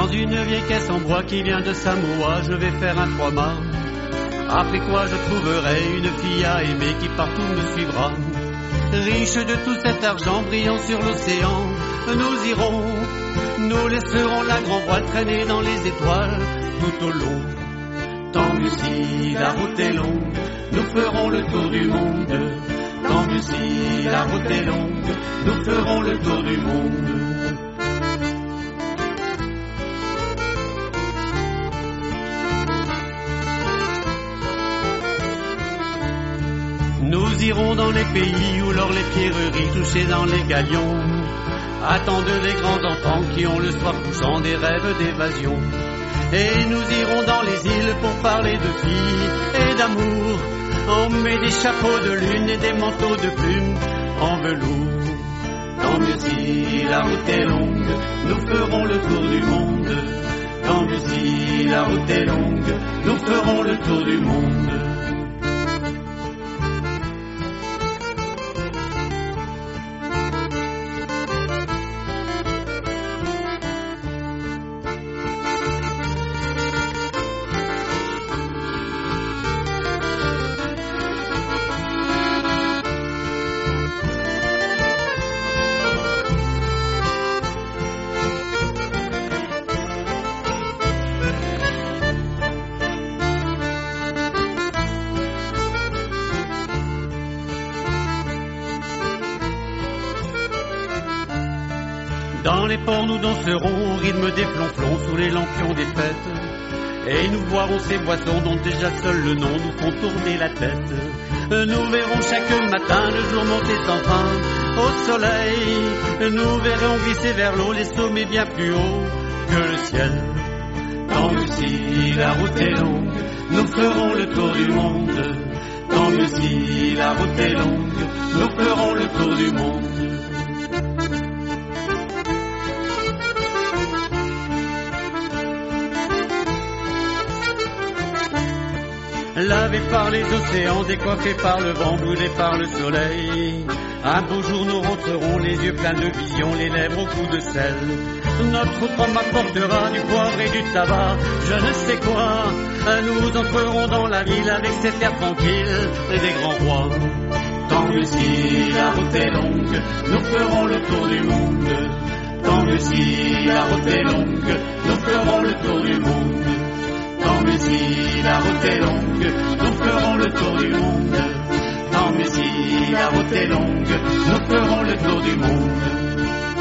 Dans une vieille caisse en bois qui vient de Samoa, je vais faire un 3 mâts. Après quoi je trouverai une fille à aimer qui partout me suivra. Riche de tout cet argent brillant sur l'océan, nous irons, nous laisserons la grand voile traîner dans les étoiles tout au long. Tant mieux si la route est longue, nous ferons le tour du monde. Tant mieux si la route est longue, nous ferons le tour du monde. Nous irons dans les pays où l'or les pierreries touchées dans les galions attendent les grands enfants qui ont le soir couchant des rêves d'évasion. Et nous irons dans les îles pour parler de filles et d'amour. On met des chapeaux de lune et des manteaux de plumes en velours. Tant mieux si la route est longue, nous ferons le tour du monde. Tant mieux si la route est longue, nous ferons le tour du monde. Dans les ports nous danserons au rythme des flonflons sous les lampions des fêtes. Et nous boirons ces boissons dont déjà seul le nom nous font tourner la tête. Nous verrons chaque matin le jour monter sans fin au soleil. Nous verrons glisser vers l'eau les sommets bien plus hauts que le ciel. Tant mieux si la route est longue, nous ferons le tour du monde. Tant mieux si la route est longue, nous ferons le tour du monde. Lavés par les océans, décoiffés par le vent, brûlés par le soleil. Un beau jour nous rentrerons, les yeux pleins de visions, les lèvres au goût de sel. Notre femme apportera du poivre et du tabac, je ne sais quoi. Nous entrerons dans la ville avec cet air tranquille et des grands rois. Tant mieux si la route est longue, nous ferons le tour du monde. Tant mieux si la route est longue, nous ferons le tour du monde. Tant mieux si la route est longue, nous ferons le tour du monde. Tant mieux si la route est longue, nous ferons le tour du monde.